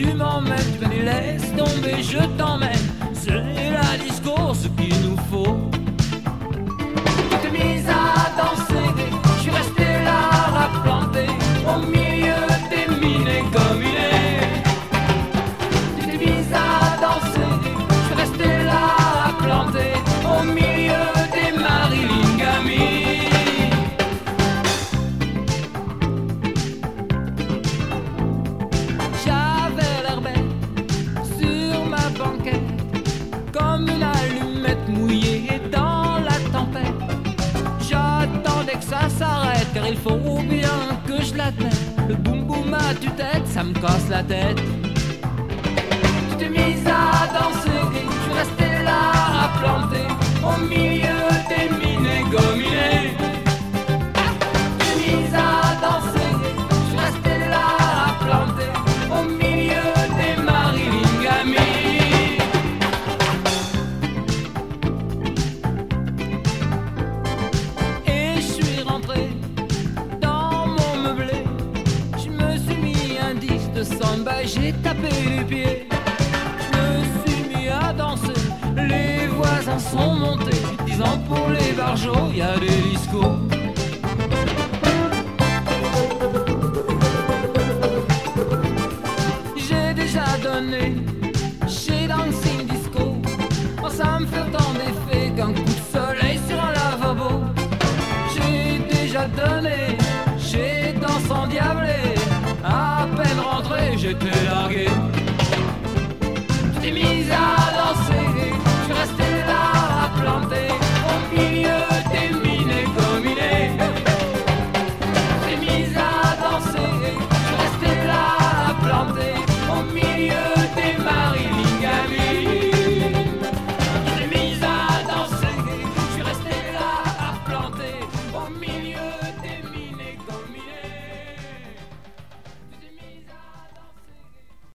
tu m'emmènes, venez laisse tomber, je t'emmène. C'est la disco, ce qu'il nous faut. Tu t'es mise à danser, je suis resté là à planter au milieu des mines comme il est. Tu t'es mise à danser, je suis resté là à planter au milieu des Marilyn Gamy. J'avais l'air bête sur ma banquette, comme une allumette mouillée dans la tempête. J'attendais que ça s'arrête, car il faut bien que je l'admette. Le boum boum à tue-tête, ça me casse la tête. Tu t'es mise à danser, je suis resté là à planter au milieu des mines gominées. Tu t'es mise à danser, je suis resté là à planter au milieu des Marilyn Gamy. Et je suis rentré dans mon meublé, je me suis mis un disque de samba, j'ai tapé du pied. Je me suis mis à danser, les voisins sont montés, disant pour les barjots, y a des discos. J'ai déjà donné chez Dancing Disco, oh, ça me fait autant d'effet qu'un coup de soleil sur un lavabo. J'ai déjà donné chez Danse Endiablé, à peine rentré, j'étais largué.